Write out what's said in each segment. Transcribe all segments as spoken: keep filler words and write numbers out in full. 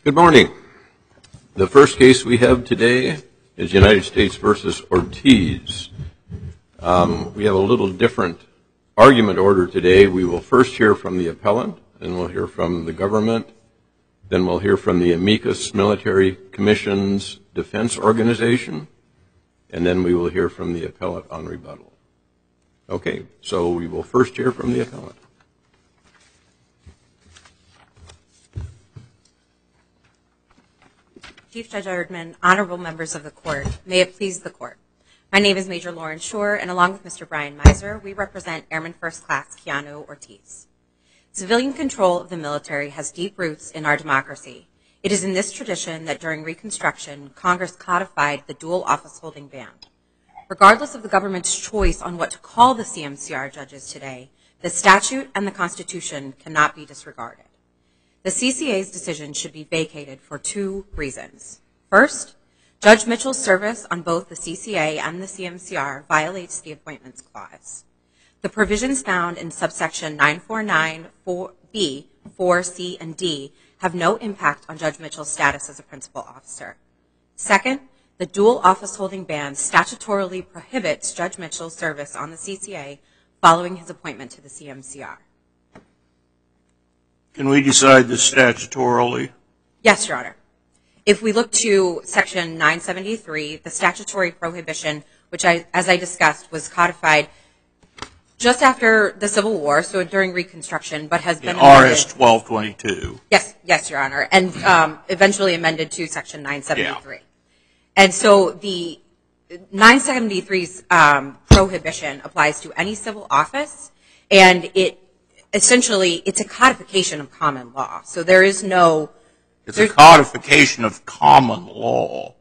Good morning. The first case we have today is United States versus Ortiz. Um, we have a little different argument order today. We will first hear from the appellant, then we'll hear from the government, then we'll hear from the Amicus Military Commission's Defense Organization, and then we will hear from the appellant on rebuttal. Okay, so we will first hear from the appellant. Chief Judge Erdman, honorable members of the court, may it please the court. My name is Major Lauren Shore, and along with Mister Brian Miser, we represent Airman First Class Keanu Ortiz. Civilian control of the military has deep roots in our democracy. It is in this tradition that during Reconstruction, Congress codified the dual office holding ban. Regardless of the government's choice on what to call the C M C R judges today, the statute and the Constitution cannot be disregarded. The C C A's decision should be vacated for two reasons. First, Judge Mitchell's service on both the C C A and the C M C R violates the Appointments Clause. The provisions found in subsection nine forty-nine B, four C, and D have no impact on Judge Mitchell's status as a principal officer. Second, the dual office holding ban statutorily prohibits Judge Mitchell's service on the C C A following his appointment to the C M C R. Can we decide this statutorily? Yes, Your Honor. If we look to section nine seventy-three, the statutory prohibition, which I, as I discussed, was codified just after the Civil War, so during Reconstruction, but has been amended. R S twelve twenty-two. Yes, yes, Your Honor, and um, eventually amended to section nine seventy-three. Yeah. And so the nine seventy-three's um, prohibition applies to any civil office, and it essentially, it's a codification of common law. So there is no... It's a codification of common law.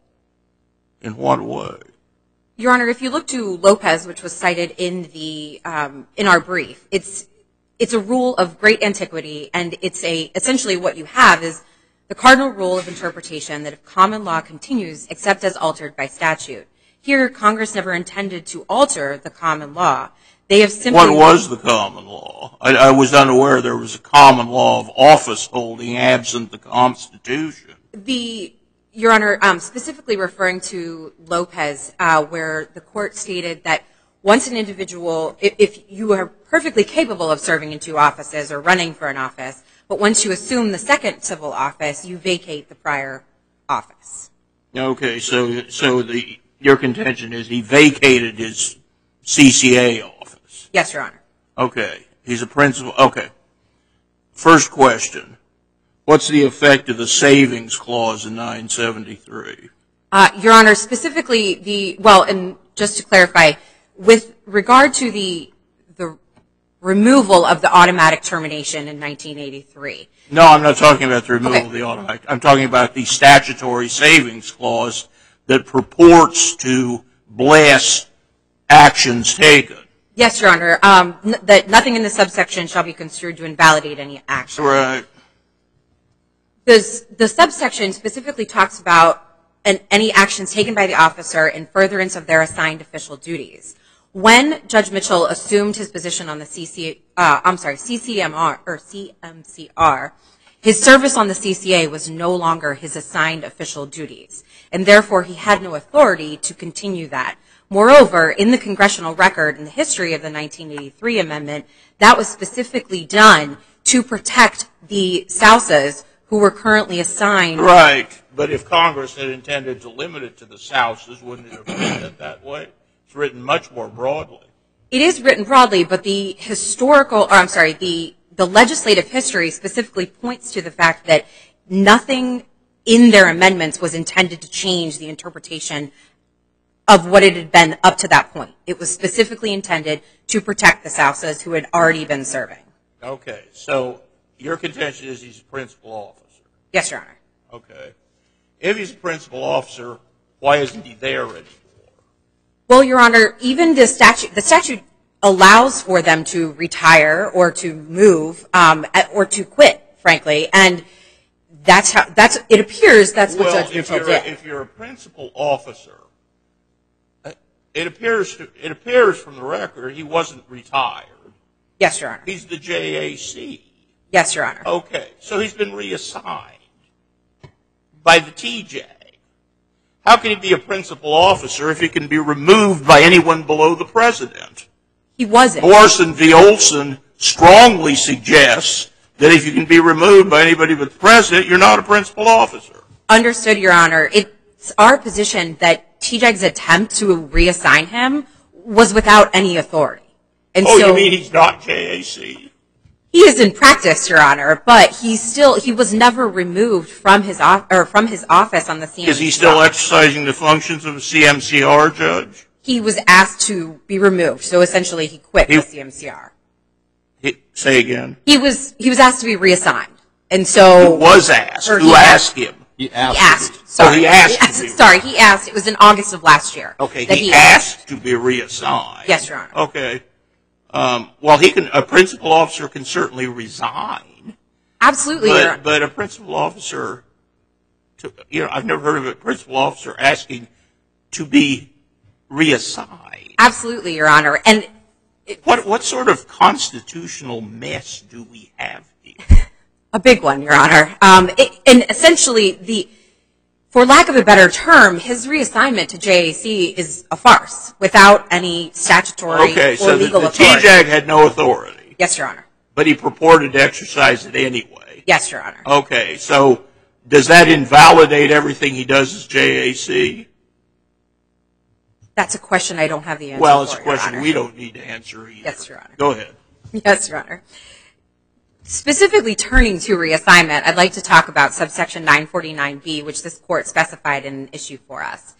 In what way? Your Honor, if you look to Lopez, which was cited in the um, in our brief, it's it's a rule of great antiquity, and it's a essentially what you have is the cardinal rule of interpretation that if common law continues except as altered by statute. Here, Congress never intended to alter the common law. They have simply... What was the common law? I, I was unaware there was a common law of office holding absent the Constitution. The, Your Honor, um, specifically referring to Lopez, uh, where the court stated that once an individual, if, if you are perfectly capable of serving in two offices or running for an office, but once you assume the second civil office, you vacate the prior office. Okay, so so the your contention is he vacated his C C A office. Yes, Your Honor. Okay. He's a principal. Okay. First question. What's the effect of the savings clause in nine seventy-three? Uh, Your Honor, specifically the, well, and just to clarify, with regard to the the removal of the automatic termination in nineteen eighty-three. No, I'm not talking about the removal okay. of the automatic. I'm talking about the statutory savings clause that purports to bless actions taken. Yes, Your Honor. Um, n- that nothing in the subsection shall be construed to invalidate any action. Right. The, the subsection specifically talks about an, any actions taken by the officer in furtherance of their assigned official duties. When Judge Mitchell assumed his position on the C C, uh, I'm sorry, C C M R or C M C R, his service on the C C A was no longer his assigned official duties, and therefore he had no authority to continue that. Moreover, in the congressional record in the history of the nineteen eighty-three amendment, that was specifically done to protect the Sousas who were currently assigned. Right, but if Congress had intended to limit it to the Sousas, wouldn't it have written it that way? It's written much more broadly. It is written broadly, but the historical, or I'm sorry, the, the legislative history specifically points to the fact that nothing in their amendments was intended to change the interpretation of what it had been up to that point. It was specifically intended to protect the Sousas who had already been serving. Okay, so your contention is he's a principal officer? Yes, Your Honor. Okay. If he's a principal officer, why isn't he there anymore? Well, Your Honor, even the statute, the statute allows for them to retire or to move um, or to quit, frankly, and that's how, that's, it appears that's what well, Judge Mitchell if you're, did. If you're a principal officer, it appears to, it appears from the record he wasn't retired. Yes, Your Honor. He's the J A C. Yes, Your Honor. Okay, so he's been reassigned. by the T J. How can he be a principal officer if he can be removed by anyone below the president? He wasn't. Morrison v. Olson strongly suggests that if you can be removed by anybody but the president, you're not a principal officer. Understood, Your Honor. It's our position that T J G's attempt to reassign him was without any authority. And oh, so, you mean he's not J A C? He is in practice, Your Honor, but he still he was never removed from his off, or from his office on the C M C R. Is he still exercising the functions of a C M C R judge? He was asked to be removed, so essentially he quit He- the C M C R. He, say again. He was he was asked to be reassigned, and so Who was asked? or Who he asked him? He He asked. asked. Sorry, Oh, he asked to asked- be- sorry, he asked. It was in August of last year. Okay, that he asked to be reassigned. Yes, Your Honor. Okay. Um, well, he can. A principal officer can certainly resign, Absolutely, Your but Honor. but a principal officer, to, you know, I've never heard of a principal officer asking to be reassigned. Absolutely, Your Honor. And What what sort of constitutional mess do we have here? a big one, Your Honor. Um, it, and essentially, the, for lack of a better term, his reassignment to J A C is a farce without any statutory Okay, or so the, legal the authority. T J G had no authority, Yes, Your Honor. but he purported to exercise it anyway. Yes, Your Honor. Okay, so does that invalidate everything he does as J A C? That's a question I don't have the answer Well, it's for, a Your question Honor. we don't need to answer either. Yes, Your Honor. Go ahead. Yes, Your Honor. Specifically turning to reassignment, I'd like to talk about subsection nine forty-nine B, which this court specified in an issue for us.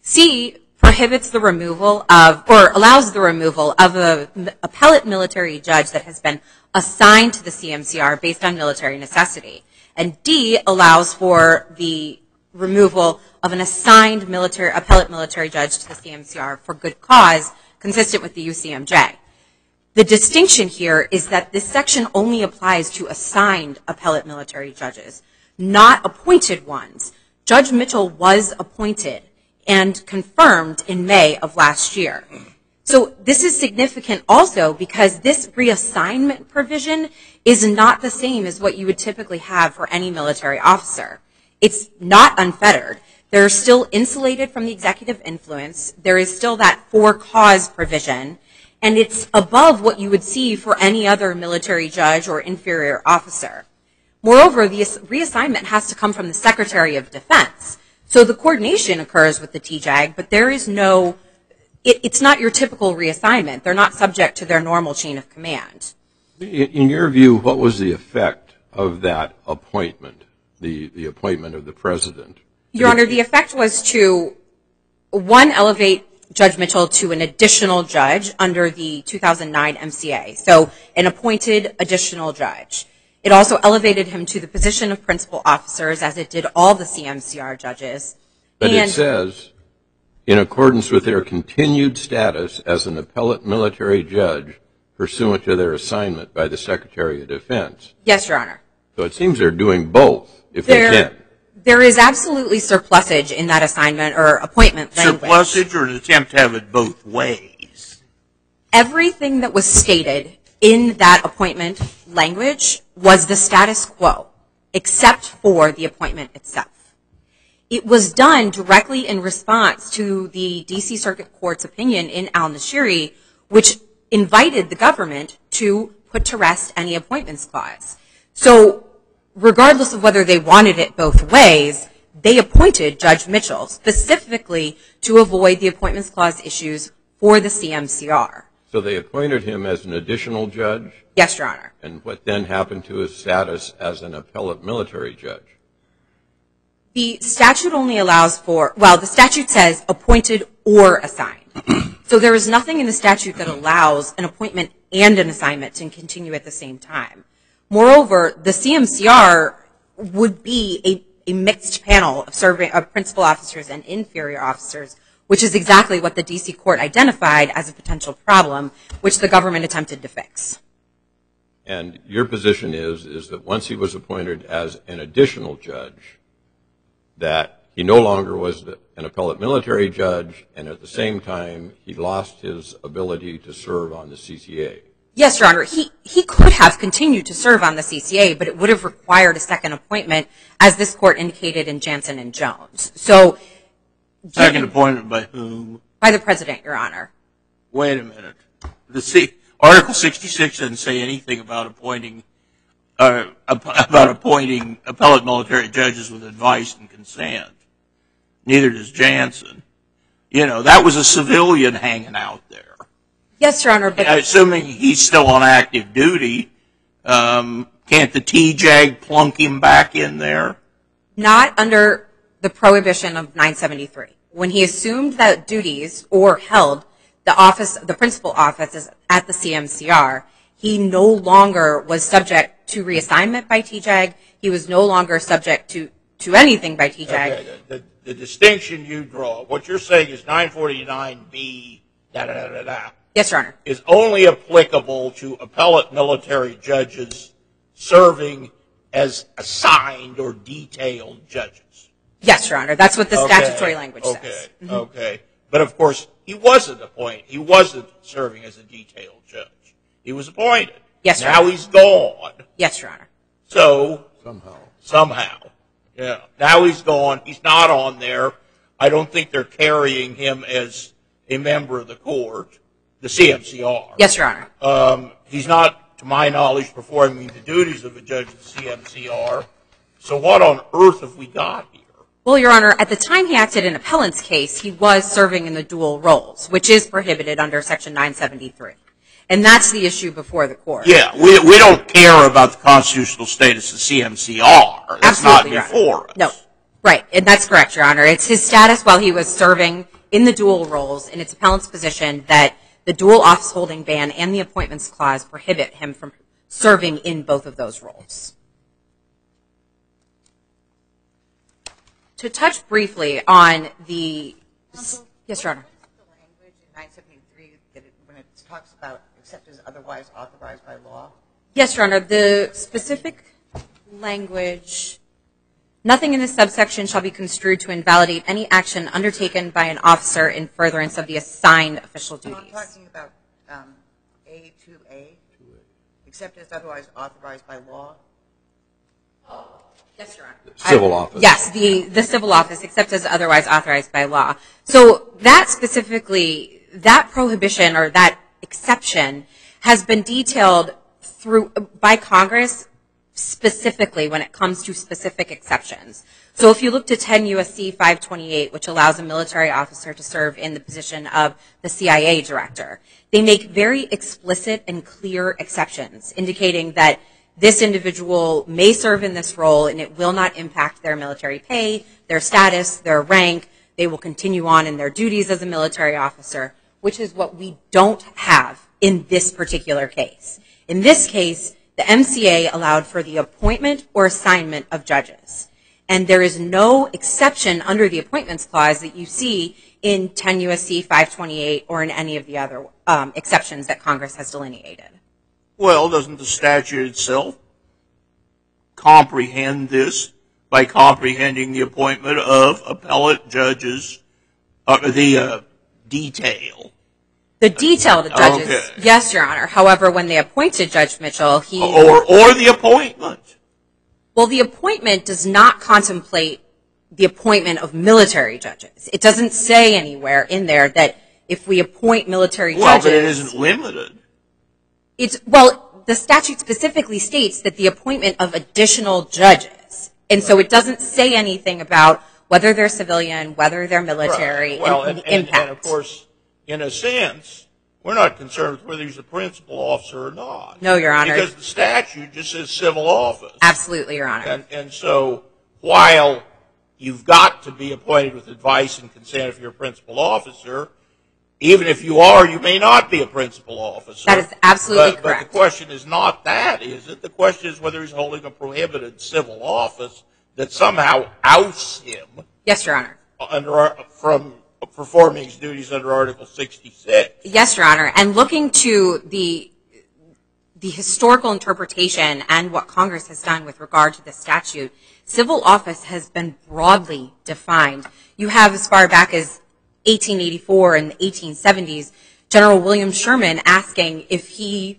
C prohibits the removal of, or allows the removal of an appellate military judge that has been assigned to the C M C R based on military necessity. And D allows for the removal of an assigned military, appellate military judge to the C M C R for good cause, consistent with the U C M J. The distinction here is that this section only applies to assigned appellate military judges, not appointed ones. Judge Mitchell was appointed and confirmed in May of last year. So this is significant also because this reassignment provision is not the same as what you would typically have for any military officer. It's not unfettered. They're still insulated from the executive influence. There is still that for cause provision. And it's above what you would see for any other military judge or inferior officer. Moreover, the reassignment has to come from the Secretary of Defense. So the coordination occurs with the T J A G, but there is no, it, it's not your typical reassignment. They're not subject to their normal chain of command. In your view, what was the effect of that appointment, the, the appointment of the president? Your Honor, the effect was to, one, elevate Judge Mitchell to an additional judge under the two thousand nine M C A, so an appointed additional judge. It also elevated him to the position of principal officers, as it did all the C M C R judges. But and it says, in accordance with their continued status as an appellate military judge pursuant to their assignment by the Secretary of Defense. Yes, Your Honor. So it seems they're doing both, if There, they can. there is absolutely surplusage in that assignment or appointment language. Surplusage or an attempt to have it both ways? Everything that was stated in that appointment language was the status quo, except for the appointment itself. It was done directly in response to the D C Circuit Court's opinion in al-Nashiri, which invited the government to put to rest any appointments clause. So regardless of whether they wanted it both ways, they appointed Judge Mitchell specifically to avoid the appointments clause issues for the C M C R. So they appointed him as an additional judge? Yes, Your Honor. And what then happened to his status as an appellate military judge? The statute only allows for, well, the statute says appointed or assigned. So there is nothing in the statute that allows an appointment and an assignment to continue at the same time. Moreover, the C M C R would be a, a mixed panel of serving of principal officers and inferior officers, which is exactly what the D C court identified as a potential problem, which the government attempted to fix. And your position is, is that once he was appointed as an additional judge, that he no longer was an appellate military judge, and at the same time, he lost his ability to serve on the C C A. Yes, Your Honor. He, he could have continued to serve on the C C A, but it would have required a second appointment, as this court indicated in Jansen and Jones. So, Second appointment by whom? By the President, Your Honor. Wait a minute. The C, Article sixty-six doesn't say anything about appointing uh, about appointing appellate military judges with advice and consent. Neither does Jansen. You know, that was a civilian hanging out there. Yes, Your Honor. But assuming he's still on active duty, um, can't the T JAG plunk him back in there? Not under the prohibition of nine seventy-three. When he assumed that duties or held the office, the principal office at the C M C R, he no longer was subject to reassignment by T JAG. He was no longer subject to, to anything by T JAG. Okay, the, the, the distinction you draw, what you're saying is nine forty-nine B, da da da da da. Yes, Your Honor. Is only applicable to appellate military judges serving as assigned or detailed judges. Yes, Your Honor. That's what the Okay, statutory language okay, says. Okay, okay. But of course, he wasn't appointed. He wasn't serving as a detailed judge. He was appointed. Yes, Your Now Honor. he's gone. Yes, Your Honor. So, Somehow. somehow, yeah. Now he's gone. He's not on there. I don't think they're carrying him as a member of the court. The C M C R. Yes, Your Honor. Um, he's not, to my knowledge, performing the duties of a judge of the C M C R. So what on earth have we got here? Well, Your Honor, at the time he acted in appellant's case, he was serving in the dual roles, which is prohibited under Section nine seventy-three. And that's the issue before the court. Yeah, we we don't care about the constitutional status of C M C R. That's Absolutely, not Your Honor. before us. No. Right. And that's correct, Your Honor. It's his status while he was serving in the dual roles, and it's appellant's position that the dual office holding ban and the appointments clause prohibit him from serving in both of those roles. To touch briefly on the, Counsel, yes, Your Honor. What is the language in nine seventy-three that it, when it talks about except as otherwise authorized by law? Yes, Your Honor. The specific language, nothing in this subsection shall be construed to invalidate any action undertaken by an officer in furtherance of the assigned official No, duties. I'm talking about um, A two A, except as otherwise authorized by law. Yes, Your Honor. Civil I- office. Yes, the, the civil office, except as otherwise authorized by law. So that specifically, that prohibition or that exception has been detailed through by Congress specifically when it comes to specific exceptions. So if you look to ten U S C five twenty-eight, which allows a military officer to serve in the position of the C I A director, they make very explicit and clear exceptions indicating that this individual may serve in this role and it will not impact their military pay, their status, their rank. They will continue on in their duties as a military officer, which is what we don't have in this particular case. In this case, the M C A allowed for the appointment or assignment of judges. And there is no exception under the appointments clause that you see in ten U S C five twenty-eight or in any of the other um, exceptions that Congress has delineated. Well, doesn't the statute itself comprehend this by comprehending the appointment of appellate judges, uh, the uh, detail? The detail of the judges, Okay. yes, Your Honor. However, when they appointed Judge Mitchell, he... Or, or the appointment. Well, the appointment does not contemplate the appointment of military judges. It doesn't say anywhere in there that if we appoint military Well, judges... but it isn't limited. It's, well, the statute specifically states that the appointment of additional judges. And so it doesn't say anything about whether they're civilian, whether they're military, Right. Well, and, and, the and, impact. and of course, in a sense, we're not concerned with whether he's a principal officer or not. No, Your Honor. Because the statute just says civil office. Absolutely, Your Honor. And, and so while you've got to be appointed with advice and consent if you're a principal officer, even if you are, you may not be a principal officer. That is absolutely but, correct. But the question is not that, is it? The question is whether he's holding a prohibited civil office that somehow ousts him Yes, Your Honor. under our, from performing his duties under Article sixty-six. Yes, Your Honor. And looking to the the historical interpretation and what Congress has done with regard to the statute, civil office has been broadly defined. You have as far back as eighteen eighty-four and the eighteen seventies, General William Sherman asking if he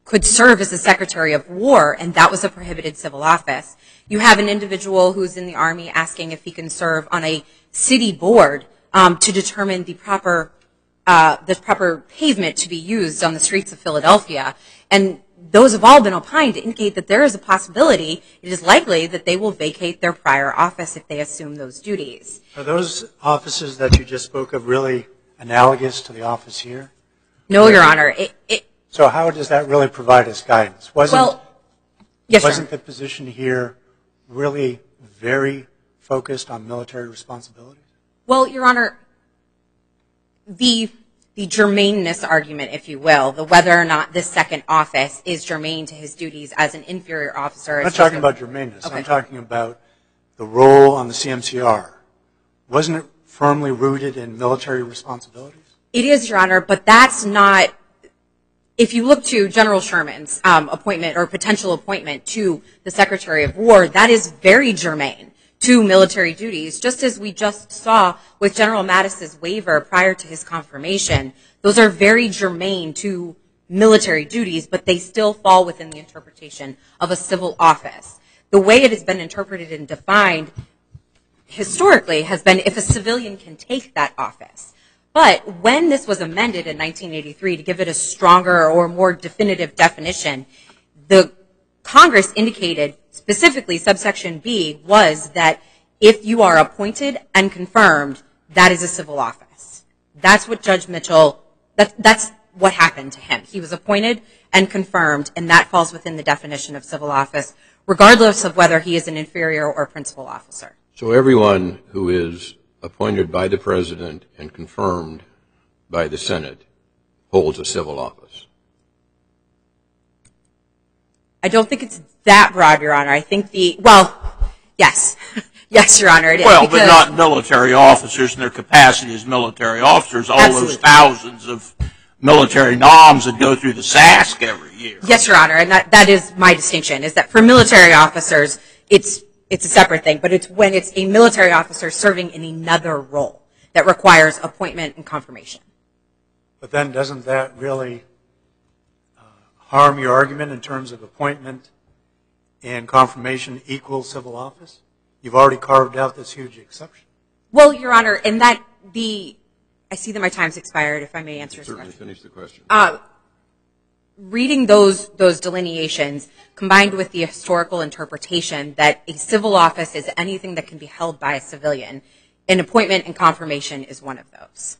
could serve as the Secretary of War, and that was a prohibited civil office. You have an individual who's in the Army asking if he can serve on a city board um, to determine the proper uh, the proper pavement to be used on the streets of Philadelphia. And those have all been opined to indicate that there is a possibility, it is likely that they will vacate their prior office if they assume those duties. Are those offices that you just spoke of really analogous to the office here? No, Your Honor. It, it, so how does that really provide us guidance? Wasn't, well, yes, wasn't Your Honor. the position here really very focused on military responsibilities? Well, Your Honor, the the germaneness argument, if you will, the whether or not this second office is germane to his duties as an inferior officer. I'm not talking about germaneness. Okay. I'm talking about the role on the C M C R. Wasn't it firmly rooted in military responsibilities? It is, Your Honor, but that's not, if you look to General Sherman's um, appointment or potential appointment to the Secretary of War, that is very germane to military duties, just as we just saw with General Mattis's waiver prior to his confirmation. Those are very germane to military duties, but they still fall within the interpretation of a civil office. The way it has been interpreted and defined historically has been if a civilian can take that office. But when this was amended in nineteen eighty-three to give it a stronger or more definitive definition, the Congress indicated specifically subsection B was that if you are appointed and confirmed, that is a civil office. That's what Judge Mitchell, that, that's what happened to him. He was appointed and confirmed, and that falls within the definition of civil office, regardless of whether he is an inferior or principal officer. So everyone who is appointed by the President and confirmed by the Senate holds a civil office? I don't think it's that broad, Your Honor. I think the, well, yes. Yes, Your Honor, it is. Well, but not military officers in their capacity as military officers. All Absolutely. those thousands of military noms that go through the S A S C every year. Yes, Your Honor, and that, that is my distinction, is that for military officers, it's it's a separate thing, but it's when it's a military officer serving in another role that requires appointment and confirmation. But then doesn't that really uh, harm your argument in terms of appointment and confirmation equals civil office? You've already carved out this huge exception. Well, Your Honor, and that the, I see that my time's expired, if I may answer this Certainly question. finish the question. Uh, reading those those delineations combined with the historical interpretation that a civil office is anything that can be held by a civilian, an appointment and confirmation is one of those.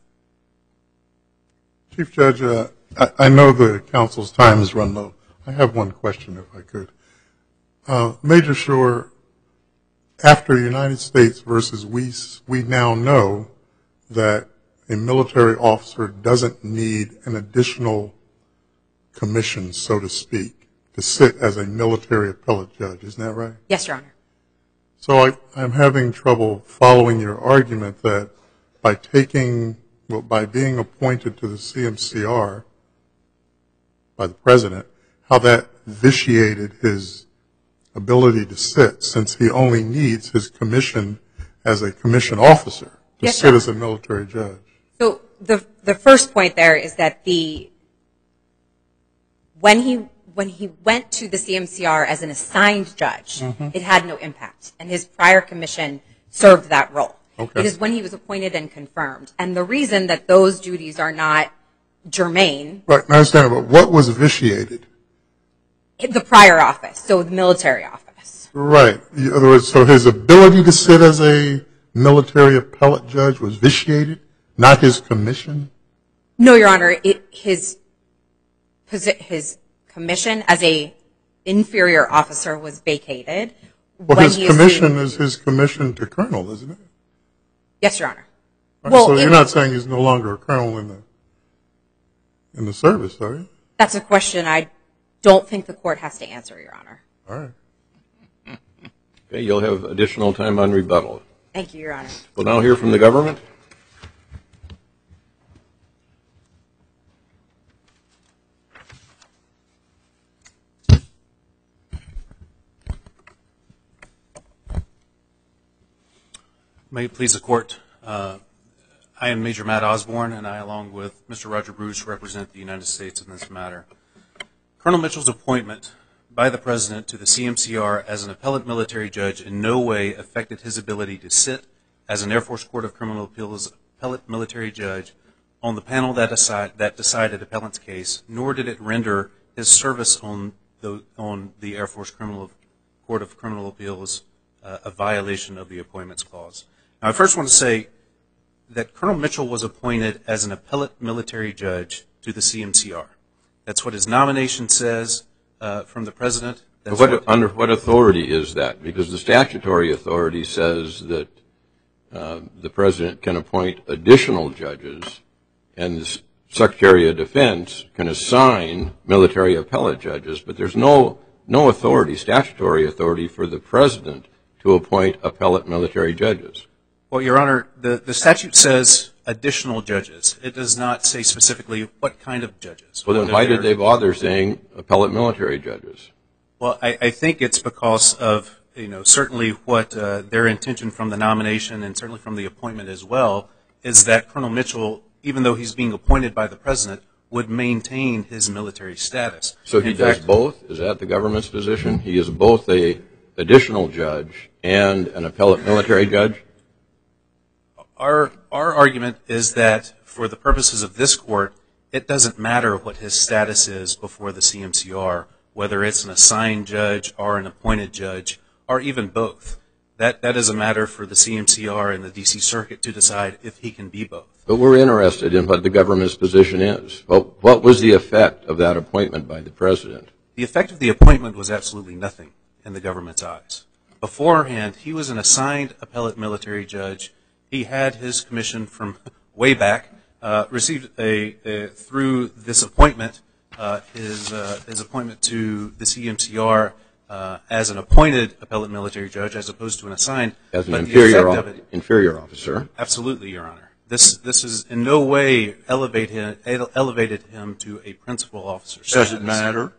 Chief Judge, uh, I, I know the council's time has run low. I have one question, if I could. Uh, Major Schor, after United States versus Weiss, we now know that a military officer doesn't need an additional commission, so to speak, to sit as a military appellate judge. Isn't that right? Yes, Your Honor. So I, I'm having trouble following your argument that by taking, well, by being appointed to the C M C R by the president, how that vitiated his ability to sit, since he only needs his commission as a commission officer to Yes, sit sir. as a military judge. So the the first point there is that the when he when he went to the C M C R as an assigned judge, Mm-hmm. it had no impact, and his prior commission served that role. Okay. It is when he was appointed and confirmed, and the reason that those duties are not germane, Right, I understand, but what was vitiated? the prior office, so the military office. Right. In other words, so his ability to sit as a military appellate judge was vitiated, not his commission? No, Your Honor, it, his posi- his commission as a inferior officer was vacated. Well, when his he commission assumed- is his commission to colonel, isn't it? Yes, Your Honor. Right, Well, so you're it- not saying he's no longer a colonel in the in the service, are you? That's a question I don't think the court has to answer, Your Honor. All right. Okay, you'll have additional time on rebuttal. Thank you, Your Honor. We'll now hear from the government. May it please the court. Uh, I am Major Matt Osborne, and I, along with Mister Roger Bruce, represent the United States in this matter. Colonel Mitchell's appointment by the President to the C M C R as an appellate military judge in no way affected his ability to sit as an Air Force Court of Criminal Appeals appellate military judge on the panel that, decide, that decided appellant's case, nor did it render his service on the, on the Air Force Criminal Court of Criminal Appeals uh, a violation of the Appointments Clause. Now, I first want to say that Colonel Mitchell was appointed as an appellate military judge to the C M C R. That's what his nomination says uh, from the President. That's what, what, under what authority is that? Because the statutory authority says that uh, the President can appoint additional judges, and the Secretary of Defense can assign military appellate judges, but there's no no authority, statutory authority, for the President to appoint appellate military judges. Well, Your Honor, the, the statute says additional judges. It does not say specifically what kind of judges. Well, then why did they bother saying appellate military judges? Well, I, I think it's because of, you know, certainly what uh, their intention from the nomination and certainly from the appointment as well is that Colonel Mitchell, even though he's being appointed by the President, would maintain his military status. So he In does fact, both? Is that the government's position? He is both a additional judge and an appellate military judge? Our, our argument is that for the purposes of this court, it doesn't matter what his status is before the C M C R, whether it's an assigned judge or an appointed judge, or even both. That, that is a matter for the C M C R and the D C Circuit to decide if he can be both. But we're interested in what the government's position is. Well, what was the effect of that appointment by the President? The effect of the appointment was absolutely nothing in the government's eyes. Beforehand, he was an assigned appellate military judge. He had his commission from way back, uh, received a, a through this appointment, uh, his uh, his appointment to the C M C R uh, as an appointed appellate military judge, as opposed to an assigned. As an But the inferior, effect of of, it- inferior officer. Absolutely, Your Honor. This this is in no way elevate him, elevated him to a principal officer status. Does it matter?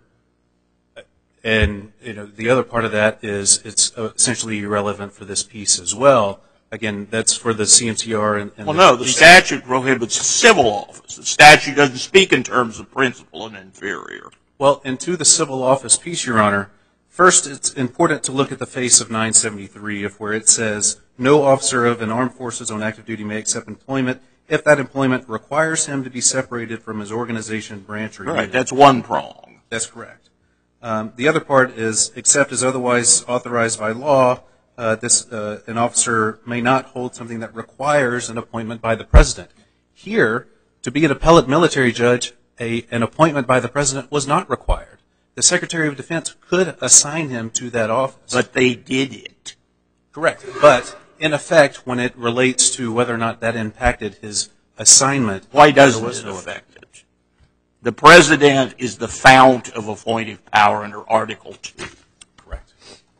And you know, the other part of that is it's uh, essentially irrelevant for this piece as well. Again, that's for the C M C R. And, and Well, no, the statute prohibits civil office. The statute doesn't speak in terms of principal and inferior. Well, and to the civil office piece, Your Honor, first it's important to look at the face of nine seventy-three, of where it says, no officer of an armed forces on active duty may accept employment if that employment requires him to be separated from his organization, branch, or Right, unit. that's one prong. That's correct. Um, the other part is, except as otherwise authorized by law, uh, this uh, an officer may not hold something that requires an appointment by the President. Here, to be an appellate military judge, a, an appointment by the President was not required. The Secretary of Defense could assign him to that office. But they did it. Correct. But in effect, when it relates to whether or not that impacted his assignment, Why doesn't there was it no affect it? The President is the fount of appointive power under Article two. Correct.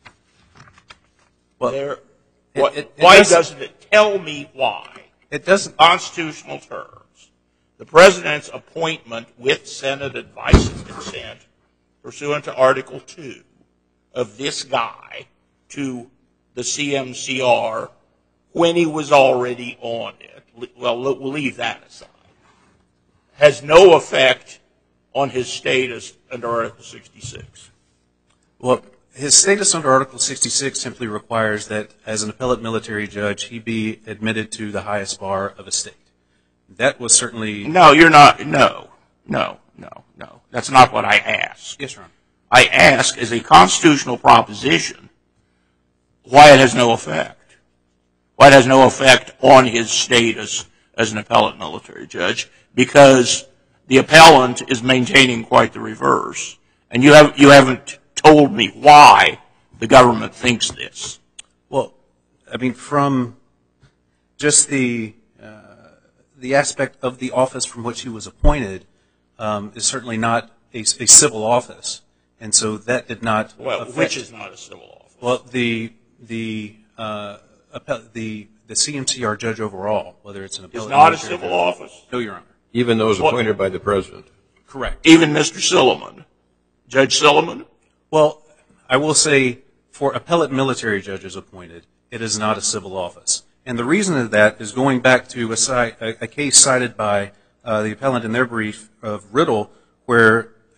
Well, There, it- what, it- it why doesn't- doesn't it tell me why? it doesn't. Constitutional terms. The President's appointment with Senate advice and consent pursuant to Article two of this guy to the C M C R when he was already on it, well, we'll leave that aside, has no effect on his status under Article sixty-six. Well, his status under Article sixty-six simply requires that, as an appellate military judge, he be admitted to the highest bar of a state. That was certainly... No, you're not. No, no, no, no. That's not what I asked. Yes, Your Honor. I ask, as a constitutional proposition, why it has no effect. Why it has no effect on his status as an appellate military judge, because the appellant is maintaining quite the reverse. And you, have, you haven't told me why the government thinks this. Well, I mean, from just the uh, the aspect of the office from which he was appointed um, is certainly not a, a civil office, and so that did not Well, affect, which is not a civil office. well the the uh, appell- the the C M C R judge overall, whether it's an It's appellate not a military civil judge. office. No, Your Honor. Even those What- appointed by the President. Correct. Even Mister Silliman, Judge Silliman, Well, I will say for appellate military judges appointed, it is not a civil office. And the reason of that is going back to a, ci- a, a case cited by uh, the appellant in their brief of Riddle, where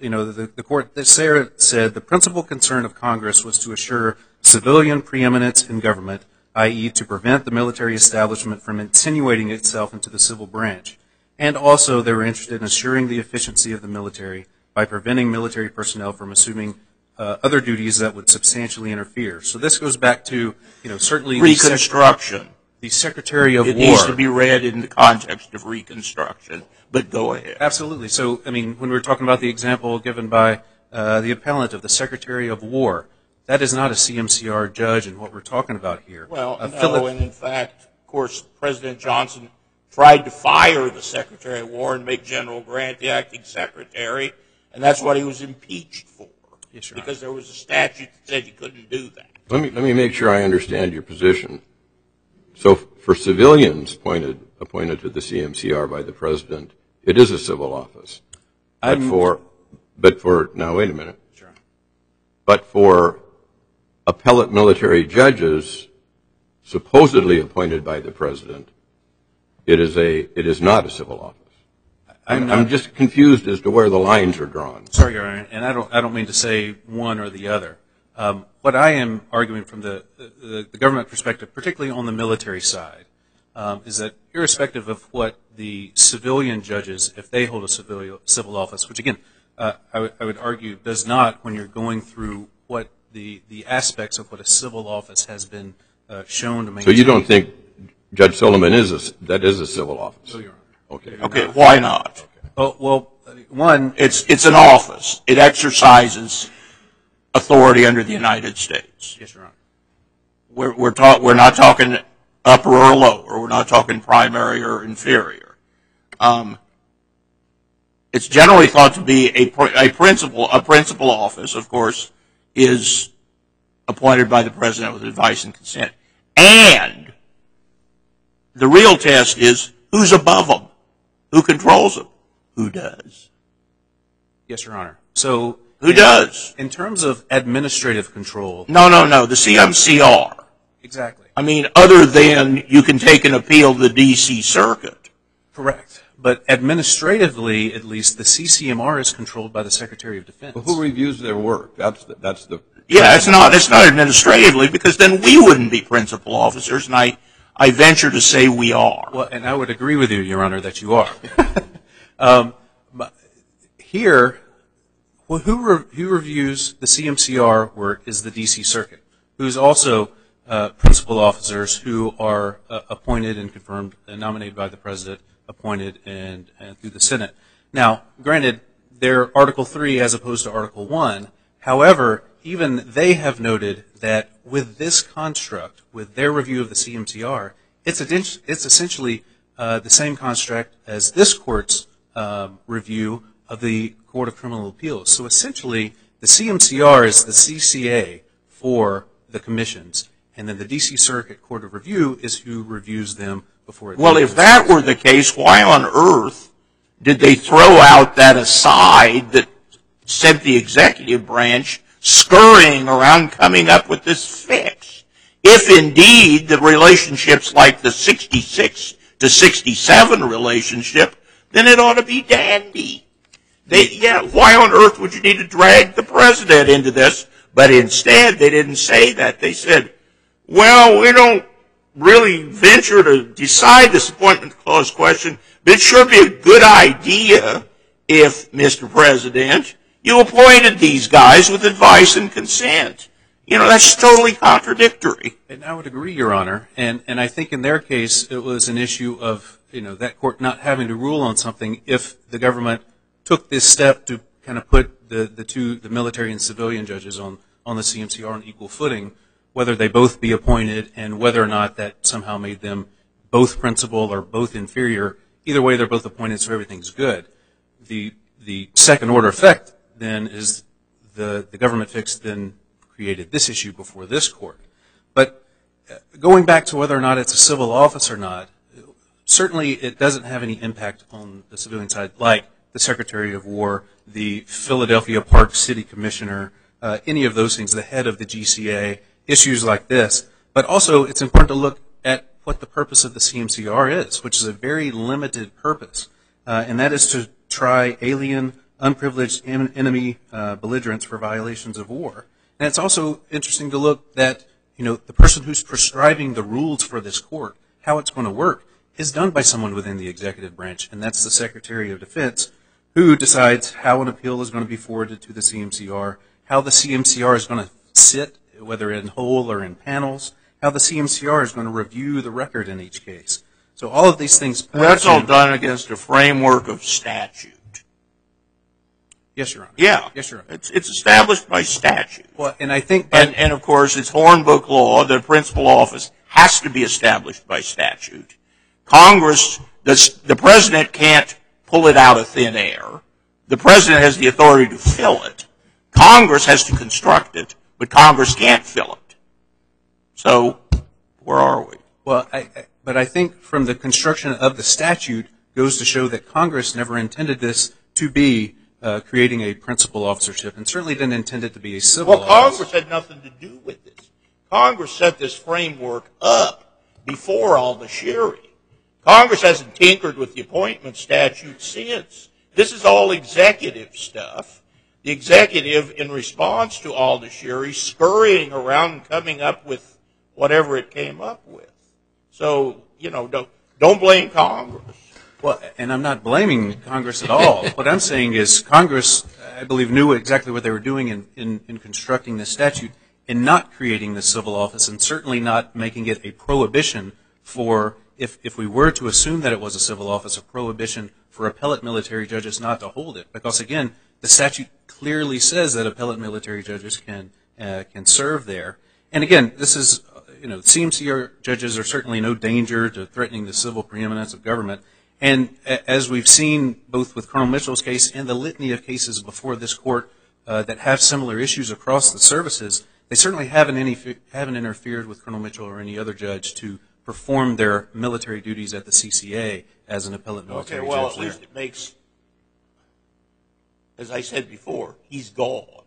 you know, the, the court there said the principal concern of Congress was to assure civilian preeminence in government, that is to prevent the military establishment from insinuating itself into the civil branch. And also they were interested in assuring the efficiency of the military by preventing military personnel from assuming uh, other duties that would substantially interfere. So this goes back to, you know, certainly Reconstruction. The, sec- the Secretary of it War. It needs to be read in the context of Reconstruction, but go ahead. Absolutely. So, I mean, when we were talking about the example given by uh, the appellant of the Secretary of War, that is not a C M C R judge in what we're talking about here. Well, uh, no, Philip, and in fact, of course, President Johnson tried to fire the Secretary of War and make General Grant the acting secretary, and that's what he was impeached for. Yes, Your because there was a statute that said you couldn't do that. Let me, let me make sure I understand your position. So for civilians appointed, appointed to the C M C R by the President, it is a civil office. But I'm, for, but for, now wait a minute. Sure. But for appellate military judges supposedly appointed by the President, it is a, it is not a civil office. I'm, I'm just confused as to where the lines are drawn. Sorry, Your Honor, and I don't, I don't mean to say one or the other. Um, what I am arguing from the, the, the government perspective, particularly on the military side, um, is that irrespective of what the civilian judges, if they hold a civil, civil office, which again, uh, I, w- I would argue does not when you're going through what the, the aspects of what a civil office has been uh, shown to maintain. So you don't think Judge Solomon is a, that is a civil office? So, Your Honor. Okay. Okay, why not? Oh, well, one, It's it's an office. It exercises authority under the United States. yes, Your Honor. We're we're talk, we're not talking upper or lower. We're not talking primary or inferior. Um, it's generally thought to be a pr- a principal a principal office. Of course, is appointed by the President with advice and consent. And the real test is who's above them, who controls them, who does. Yes, Your Honor. So Who does? in terms of administrative control, No, no, no. The C M C R. exactly. I mean, other than you can take an appeal to the D C Circuit. Correct. But administratively, at least, the C C M R is controlled by the Secretary of Defense. Well, who reviews their work? That's the, that's the. Yeah, it's not. It's not administratively because then we wouldn't be principal officers, and I, I venture to say we are. Well, and I would agree with you, Your Honor, that you are. um, but here, well, who re- who reviews the C M C R work is the D C Circuit, who's also uh, principal officers who are uh, appointed and confirmed and nominated by the President, appointed and, and through the Senate. Now, granted, they're Article three as opposed to Article one. However, even they have noted that with this construct, with their review of the C M C R, it's, adin- it's essentially uh, the same construct as this Court's um, review of the Court of Criminal Appeals. So essentially, the C M C R is the C C A for the commissions, and then the D C Circuit Court of Review is who reviews them before it. Well, if that were the case, why on earth did they throw out that aside that sent the executive branch scurrying around coming up with this fix? If indeed the relationship's like the sixty-six to sixty-seven relationship, then it ought to be dandy. They, yeah, why on earth would you need to drag the President into this? But instead, they didn't say that. They said, well, we don't really venture to decide this appointment clause question, but it sure be a good idea if, Mister President, you appointed these guys with advice and consent. You know, that's totally contradictory. And I would agree, Your Honor. And and I think in their case, it was an issue of, you know, that court not having to rule on something if the government took this step to kind of put the, the two, the military and civilian judges on, on the C M C R on equal footing, whether they both be appointed and whether or not that somehow made them both principal or both inferior. Either way, they're both appointed, so everything's good. The the second order effect then is the, the government fix then created this issue before this court. But going back to whether or not it's a civil office or not, certainly it doesn't have any impact on the civilian side, like the Secretary of War, the Philadelphia Park City Commissioner, uh, any of those things, the head of the G C A, issues like this. But also it's important to look at what the purpose of the C M C R is, which is a very limited purpose, uh, and that is to try alien unprivileged en- enemy uh, belligerents for violations of war. And it's also interesting to look that, you know, the person who's prescribing the rules for this court, how it's going to work, is done by someone within the executive branch, and that's the Secretary of Defense, who decides how an appeal is going to be forwarded to the C M C R, how the C M C R is going to sit, whether in whole or in panels, how the C M C R is going to review the record in each case. So all of these things. That's all done against a framework of statute. Yes, Your Honor. Yeah. Yes, Your Honor. It's, it's established by statute. Well, and I think, And, and of course, it's Hornbook law. The principal office has to be established by statute. Congress, the, the president can't pull it out of thin air. The president has the authority to fill it. Congress has to construct it, but Congress can't fill it. So, where are we? well, I, I, but I think from the construction of the statute goes to show that Congress never intended this to be uh, creating a principal officership, and certainly didn't intend it to be a civil Well, office. Congress had nothing to do with this. Congress set this framework up before Al-Nashiri. Congress hasn't tinkered with the appointment statute since. This is all executive stuff. The executive, in response to Al-Nashiri, scurrying around and coming up with whatever it came up with. So, you know, don't, don't blame Congress. Well, and I'm not blaming Congress at all. What I'm saying is Congress, I believe, knew exactly what they were doing in, in, in constructing this statute and not creating this civil office, and certainly not making it a prohibition for, if, if we were to assume that it was a civil office, a prohibition for appellate military judges not to hold it. Because, again, the statute clearly says that appellate military judges can uh, can serve there. And, again, this is, you know, C M C R judges are certainly no danger to threatening the civil preeminence of government. And as we've seen both with Colonel Mitchell's case and the litany of cases before this court uh, that have similar issues across the services, they certainly haven't, any, haven't interfered with Colonel Mitchell or any other judge to perform their military duties at the C C A as an appellate military Okay, well, judge at least it makes, as I said before, he's gone.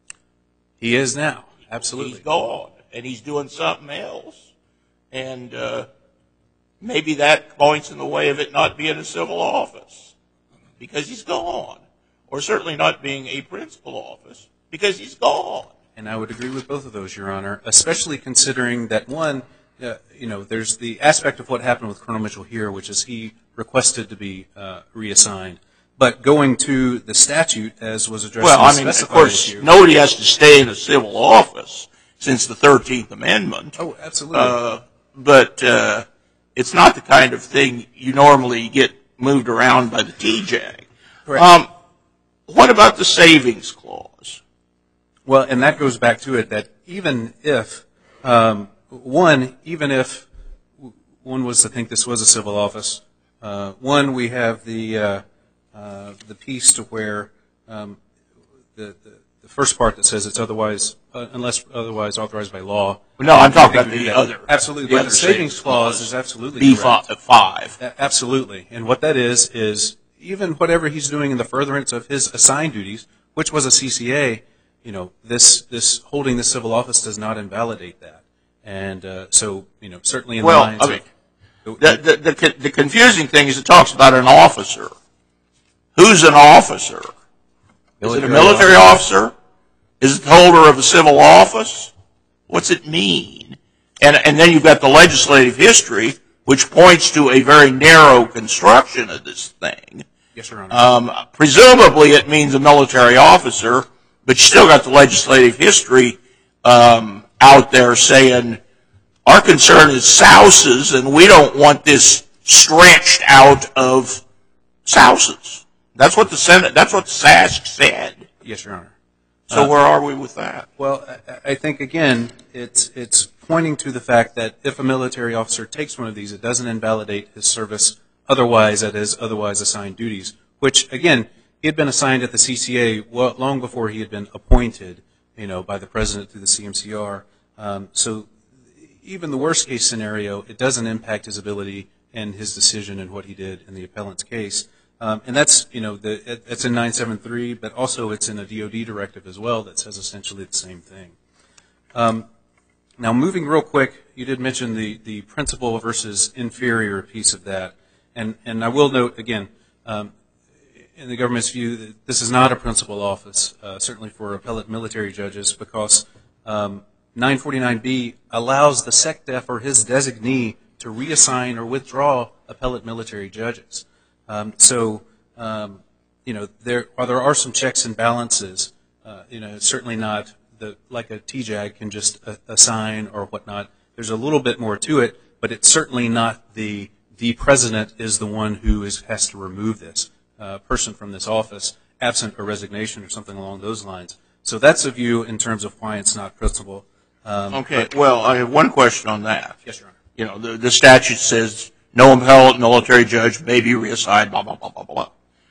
He is now, absolutely. He's gone, and he's doing something else. And uh, maybe that points in the way of it not being a civil office, because he's gone. Or certainly not being a principal office, because he's gone. And I would agree with both of those, Your Honor, especially considering that, one, uh, you know, there's the aspect of what happened with Colonel Mitchell here, which is he requested to be uh, reassigned. But going to the statute, as was addressed Well, in the I mean, of specified course, issue. nobody has to stay in a civil office since the thirteenth Amendment. Oh, absolutely. Uh, but uh, it's not the kind of thing you normally get moved around by the T J. Correct. Um, what about the savings clause? Well, and that goes back to it that even if, um, one, even if one was to think this was a civil office, uh, one, we have the uh, uh, the piece to where um, the, the the first part that says it's otherwise, uh, unless otherwise authorized by law. No, I'm talking I about think we the do that. other. Absolutely. The But other the savings savings clause clause is absolutely B correct. five. A- Absolutely. And what that is, is even whatever he's doing in the furtherance of his assigned duties, which was a C C A, you know, this, this holding the civil office does not invalidate that. And uh, so, you know, certainly in Well, the minds I mean, of... The, the, the, the confusing thing is it talks about an officer. Who's an officer? Is it a military officer? Is it the holder of a civil office? What's it mean? And, and then you've got the legislative history, which points to a very narrow construction of this thing. Yes, Your Honor. Um, presumably it means a military officer, but you still got the legislative history um, out there saying our concern is souses, and we don't want this stretched out of souses. That's what the Senate. That's what S A S C said. Yes, Your Honor. So Uh, where are we with that? Well, I, I think, again, it's it's pointing to the fact that if a military officer takes one of these, it doesn't invalidate his service otherwise at his otherwise assigned duties, which, again, he had been assigned at the C C A well, long before he had been appointed, you know, by the president through the C M C R. Um, so even the worst case scenario, it doesn't impact his ability and his decision and what he did in the appellant's case. Um, and that's, you know, the, it, it's in nine seven three, but also it's in a D O D directive as well that says essentially the same thing. Um, now, moving real quick, you did mention the, the principal versus inferior piece of that. And, and I will note, again, um, in the government's view, this is not a principal office, uh, certainly for appellate military judges, because um, nine forty-nine B allows the SecDef or his designee to reassign or withdraw appellate military judges. Um, so, um, you know, there are, there are some checks and balances. Uh, you know, certainly not the like a T J A G can just uh, assign or whatnot. There's a little bit more to it, but it's certainly not the the president is the one who is has to remove this uh, person from this office, absent a resignation or something along those lines. So that's a view in terms of why it's not principal. Um, Okay, well, I have one question on that. Yes, Your Honor. You know, the, the statute says no appellate military judge may be reassigned, blah, blah, blah, blah, blah.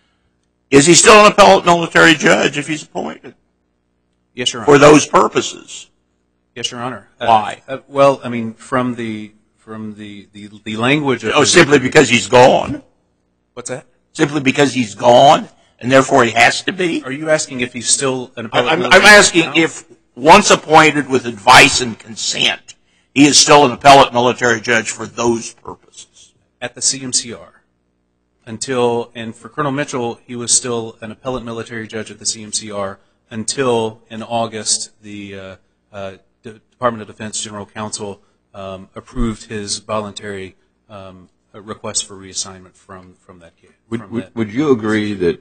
Is he still an appellate military judge if he's appointed Yes, Your Honor. for those purposes? Yes, Your Honor. Why? Uh, uh, well, I mean, from the from the, the, the language of Oh, simply because he's gone? What's that? Simply because he's gone, and therefore he has to be? Are you asking if he's still an appellate I'm, military I'm asking judge now? if, once appointed with advice and consent, he is still an appellate military judge for those purposes. At the C M C R. Until, and for Colonel Mitchell, he was still an appellate military judge at the C M C R until in August the uh, uh, D- Department of Defense General Counsel um, approved his voluntary um, request for reassignment from, from that case. Would, would, would you agree that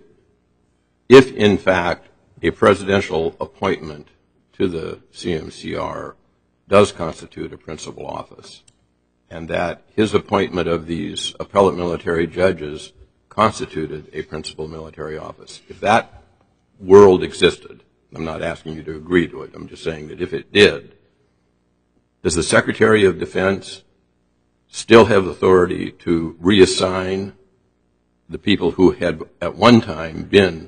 if, in fact, a presidential appointment to the C M C R does constitute a principal office, and that his appointment of these appellate military judges constituted a principal military office, if that world existed, I'm not asking you to agree to it, I'm just saying that if it did, does the Secretary of Defense still have authority to reassign the people who had at one time been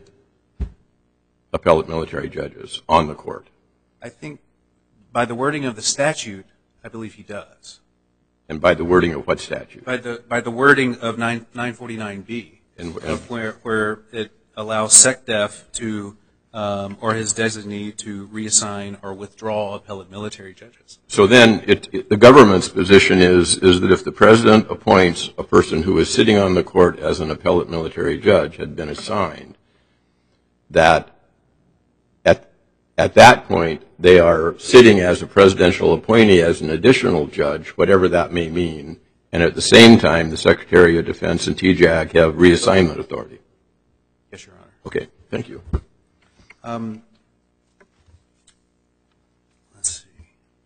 appellate military judges on the court? I think by the wording of the statute, I believe he does. And by the wording of what statute? By the by the wording of nine forty-nine B, And, and of where where it allows SecDef to um, or his designee to reassign or withdraw appellate military judges. so then it, it, the government's position is is that if the president appoints a person who is sitting on the court as an appellate military judge, had been assigned, that at at that point they are sitting as a presidential appointee as an additional judge, whatever that may mean, and at the same time the Secretary of Defense and T J A C have reassignment authority. Yes, Your Honor. Okay, thank you. Um, let's see.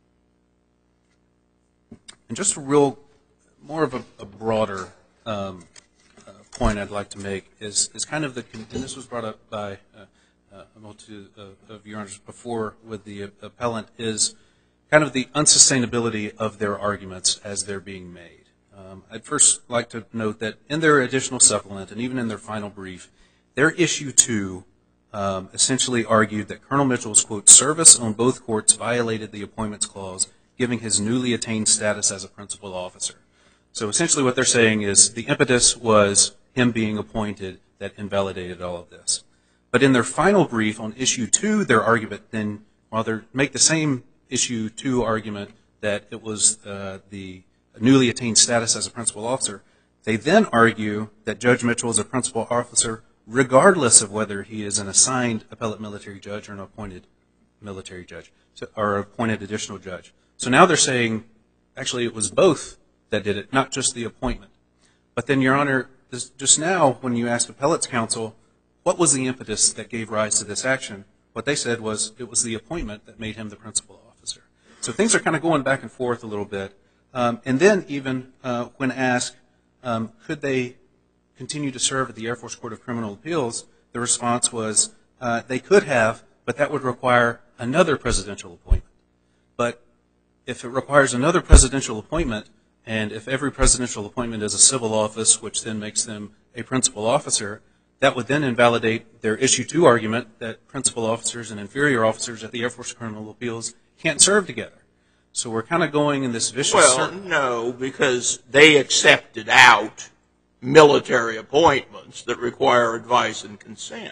And just a real, more of a, a broader um, uh, point I'd like to make is, is kind of the, and this was brought up by uh, uh, a multitude of, of Your Honors before with the uh, appellant, is kind of the unsustainability of their arguments as they're being made. Um, I'd first like to note that in their additional supplement and even in their final brief, their issue two Um, essentially argued that Colonel Mitchell's, quote, service on both courts violated the appointments clause, giving his newly attained status as a principal officer. So essentially what they're saying is the impetus was him being appointed that invalidated all of this. But in their final brief on issue two, their argument then, while they make the same issue two argument that it was uh, the newly attained status as a principal officer, they then argue that Judge Mitchell is a principal officer regardless of whether he is an assigned appellate military judge or an appointed military judge, so, or appointed additional judge. So now they're saying, actually, it was both that did it, not just the appointment. But then, Your Honor, this, just now, when you asked appellate's counsel, what was the impetus that gave rise to this action, what they said was it was the appointment that made him the principal officer. So things are kind of going back and forth a little bit. Um, and then even uh, when asked, um, could they continue to serve at the Air Force Court of Criminal Appeals, the response was uh, they could have, but that would require another presidential appointment. But if it requires another presidential appointment, and if every presidential appointment is a civil office, which then makes them a principal officer, that would then invalidate their issue two argument that principal officers and inferior officers at the Air Force Criminal Appeals can't serve together. So we're kind of going in this vicious Well, circle. no, because they accepted out military appointments that require advice and consent.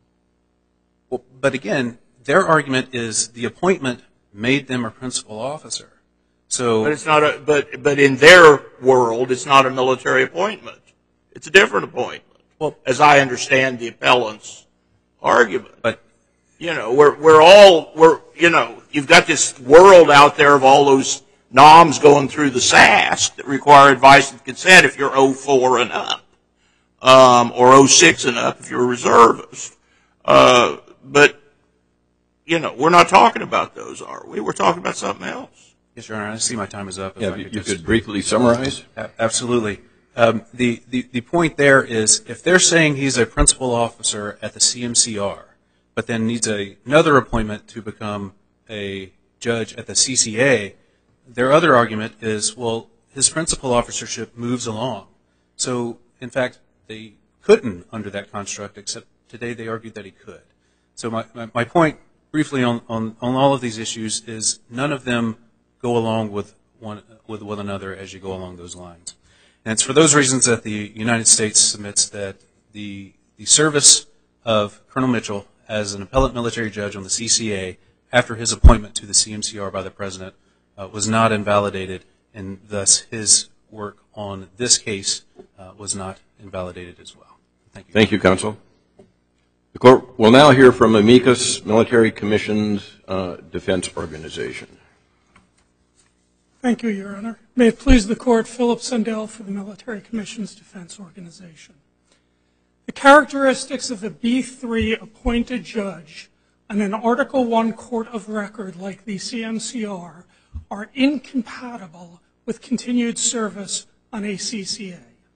Well, but again, their argument is the appointment made them a principal officer. So, But it's not a, but, but in their world, it's not a military appointment. It's a different appointment. well, as I understand the appellant's argument. But you know, we're we're all we're you know, you've got this world out there of all those noms going through the S A S that require advice and consent if you're oh four and up, um, or oh six and up if you're a reservist. Uh, but you know, we're not talking about those, are we? We're talking about something else. Yes, Your Honor, I see my time is up. If Yeah, I you could you just- could briefly summarize? A- Absolutely. Um, the, the, the point there is if they're saying he's a principal officer at the C M C R, but then needs a, another appointment to become a judge at the C C A, their other argument is, well, his principal officership moves along. So, in fact, they couldn't under that construct, except today they argued that he could. So my, my, my point briefly on, on, on all of these issues is none of them go along with one, with one another as you go along those lines. And it's for those reasons that the United States submits that the, the service of Colonel Mitchell as an appellate military judge on the C C A after his appointment to the C M C R by the President uh, was not invalidated, and thus his work on this case uh, was not invalidated as well. Thank you. Thank you, counsel. The court will now hear from Amicus Military Commission's uh, Defense Organization. Thank you, Your Honor. May it please the Court, Philip Sundell for the Military Commission's Defense Organization. The characteristics of the B three appointed judge on an Article one court of record like the C M C R are incompatible with continued service on a C C A.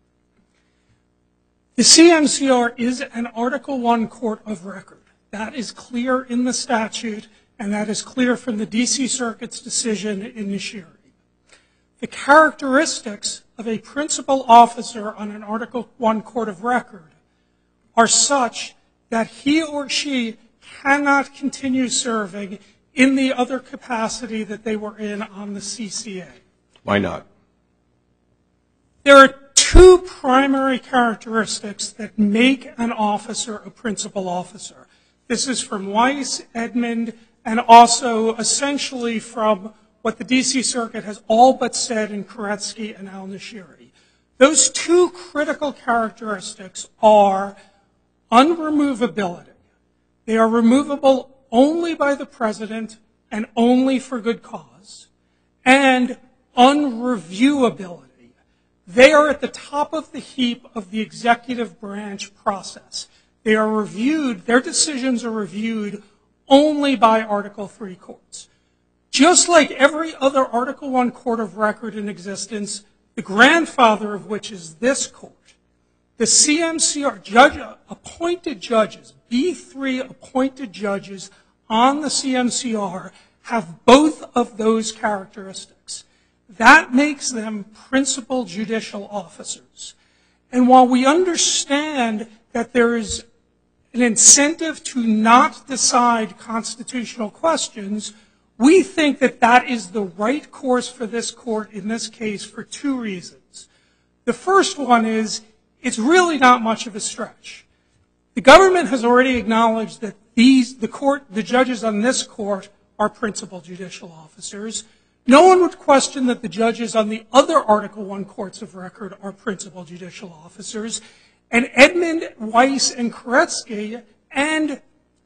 The C M C R is an Article one court of record. That is clear in the statute, and that is clear from the D C Circuit's decision in Nishiri. The characteristics of a principal officer on an Article one court of record are such that he or she cannot continue serving in the other capacity that they were in on the C C A. Why not? There are two primary characteristics that make an officer a principal officer. This is from Weiss, Edmund, and also essentially from what the D C Circuit has all but said in Koretsky and al-Nashiri. Those two critical characteristics are unremovability. They are removable only by the President and only for good cause, and unreviewability. They are at the top of the heap of the executive branch process. They are reviewed, their decisions are reviewed only by Article three courts. Just like every other Article one court of record in existence, the grandfather of which is this court, the C M C R judge, appointed judges, B three appointed judges on the C M C R have both of those characteristics. That makes them principal judicial officers. And while we understand that there is an incentive to not decide constitutional questions, we think that that is the right course for this court in this case for two reasons. The first one is it's really not much of a stretch. The government has already acknowledged that these, the court, the judges on this court are principal judicial officers. No one would question that the judges on the other Article one courts of record are principal judicial officers. And Edmund, Weiss, and Koretsky, and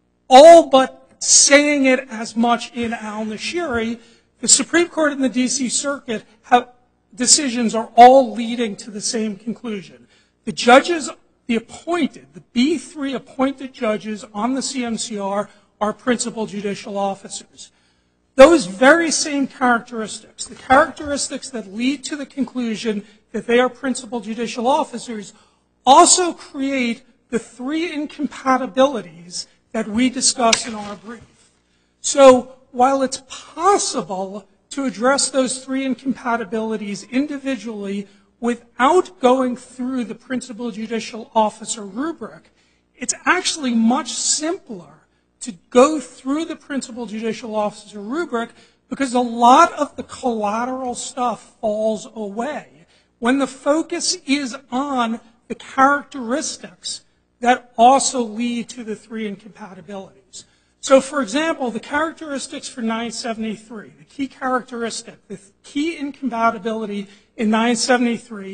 all but saying it as much in al-Nashiri, the Supreme Court and the D C Circuit have decisions are all leading to the same conclusion. The judges, the appointed, the B three appointed judges on the C M C R are principal judicial officers. Those very same characteristics, the characteristics that lead to the conclusion that they are principal judicial officers, also create the three incompatibilities that we discuss in our brief. So while it's possible to address those three incompatibilities individually without going through the principal judicial officer rubric, it's actually much simpler to go through the principal judicial officer rubric because a lot of the collateral stuff falls away when the focus is on the characteristics that also lead to the three incompatibilities. So, for example, the characteristics for nine seventy-three, the key characteristic, the key incompatibility in nine seventy-three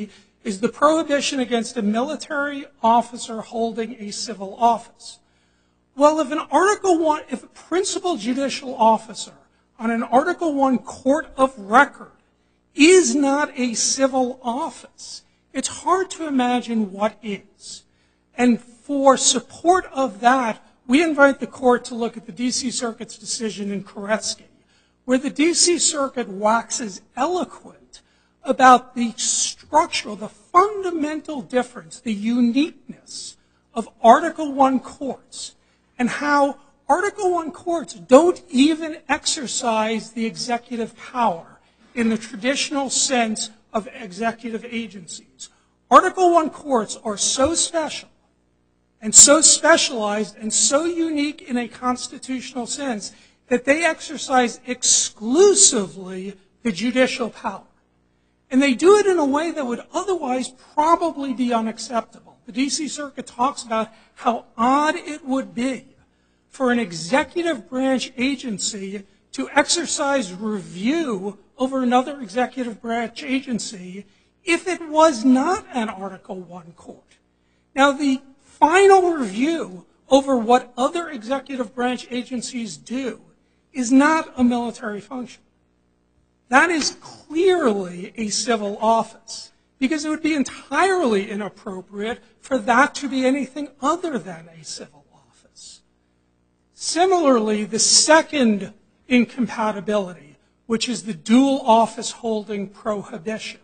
is the prohibition against a military officer holding a civil office. Well, if an Article One, if a principal judicial officer on an Article One court of record is not a civil office, it's hard to imagine what is. And for support of that, we invite the court to look at the D C Circuit's decision in Koretsky, where the D C Circuit waxes eloquent about the structural, the fundamental difference, the uniqueness of Article One courts, and how Article One courts don't even exercise the executive power in the traditional sense of executive agencies. Article One courts are so special and so specialized and so unique in a constitutional sense that they exercise exclusively the judicial power. And they do it in a way that would otherwise probably be unacceptable. The D C Circuit talks about how odd it would be for an executive branch agency to exercise review over another executive branch agency if it was not an Article One court. Now, the final review over what other executive branch agencies do is not a military function. That is clearly a civil office, because it would be entirely inappropriate for that to be anything other than a civil office. Similarly, the second incompatibility, which is the dual office holding prohibition.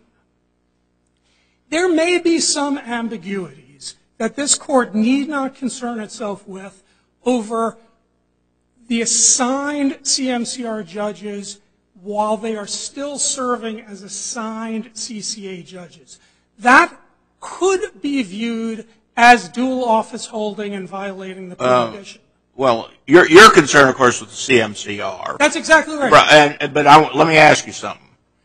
There may be some ambiguities that this court need not concern itself with over the assigned C M C R judges while they are still serving as assigned C C A judges. That could be viewed as dual office holding and violating the prohibition. Uh, well, your your concern, of course, with the C M C R. That's exactly right. Right, and, and, but I, let me ask you something.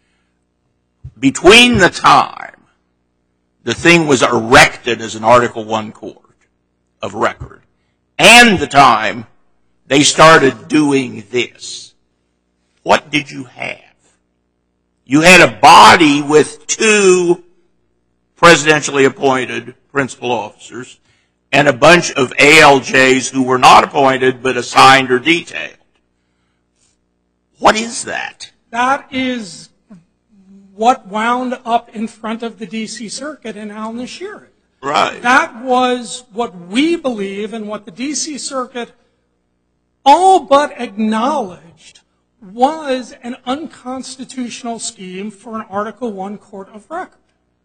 Between the time the thing was erected as an Article One court of record and the time they started doing this, what did you have? You had a body with two presidentially appointed principal officers and a bunch of A L Js who were not appointed but assigned or detailed. What is that? That is what wound up in front of the D C Circuit in Al-Nashiri. Right. That was what we believe and what the D C Circuit all but acknowledged was an unconstitutional scheme for an Article One court of record.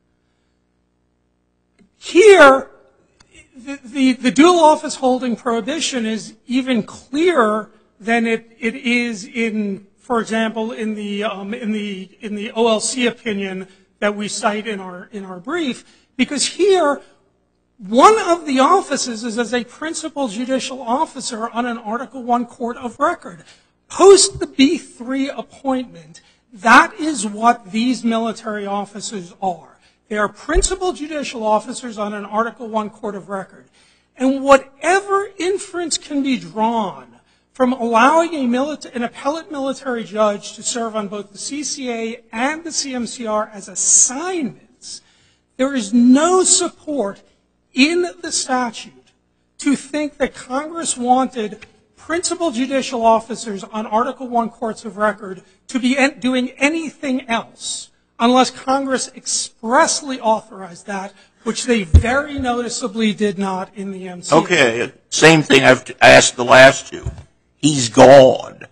Here, the, the, the dual office holding prohibition is even clearer than it, it is in, for example, in the um, in the in the O L C opinion that we cite in our in our brief, because here one of the offices is as a principal judicial officer on an Article One court of record. Post the B three appointment, that is what these military officers are. They are principal judicial officers on an Article One court of record. And whatever inference can be drawn from allowing a milita- an appellate military judge to serve on both the C C A and the C M C R as assignments, there is no support in the statute to think that Congress wanted principal judicial officers on Article One courts of record to be doing anything else unless Congress expressly authorized that, which they very noticeably did not in the M C A. Okay, same thing I've asked the last two. He's gone.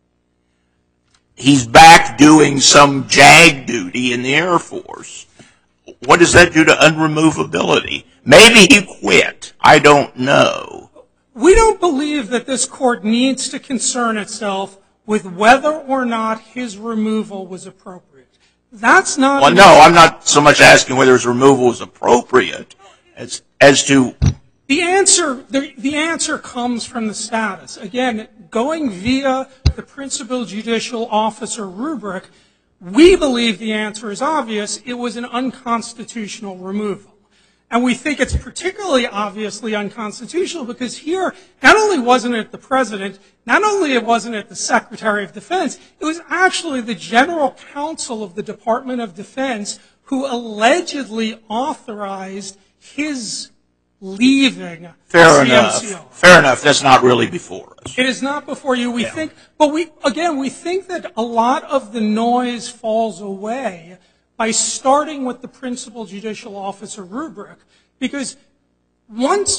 He's back doing some JAG duty in the Air Force. What does that do to unremovability? Maybe he quit. I don't know. We don't believe that this court needs to concern itself with whether or not his removal was appropriate. That's not... Well, no, I'm not so much asking whether his removal was appropriate as, as to... The answer, the, the answer comes from the status. Again, going via the principal judicial officer rubric, we believe the answer is obvious. It was an unconstitutional removal. And we think it's particularly obviously unconstitutional because here, not only wasn't it the president, not only it wasn't it the Secretary of Defense, it was actually the general counsel of the Department of Defense who allegedly authorized his leaving Fair C M C R. enough. Fair enough. That's not really before us. It is not before you. We think, but we, again, we think that a lot of the noise falls away by starting with the principal judicial officer rubric, because once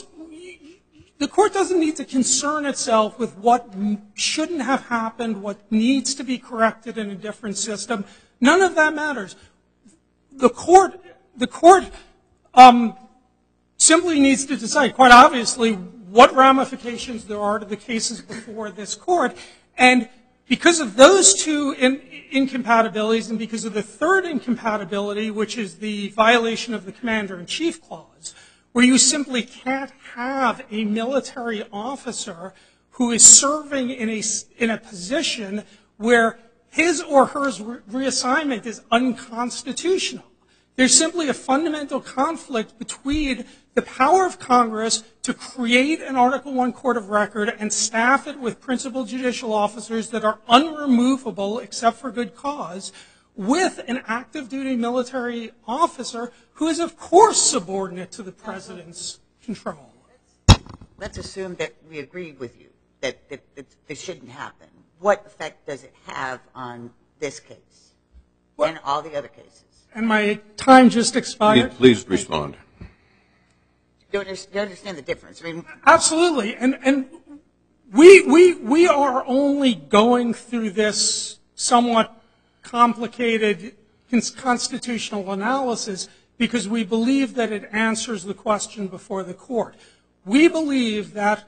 the court doesn't need to concern itself with what shouldn't have happened, what needs to be corrected in a different system. None of that matters. The court, the court um, simply needs to decide, quite obviously, what ramifications there are to the cases before this court. And because of those two in, incompatibilities, and because of the third incompatibility, which is the violation of the Commander-in-Chief Clause, where you simply can't have a military officer who is serving in a, in a position where his or her reassignment is unconstitutional. There's simply a fundamental conflict between the power of Congress to create an Article One court of record and staff it with principal judicial officers that are unremovable except for good cause, with an active duty military officer who is, of course, subordinate to the president's control. Let's assume that we agree with you that, that, that this shouldn't happen. What effect does it have on this case What? and all the other cases? And my time just expired. Please respond. Do you understand, do you understand the difference? I mean, Absolutely. And, and we, we, we are only going through this somewhat complicated constitutional analysis because we believe that it answers the question before the court. We believe that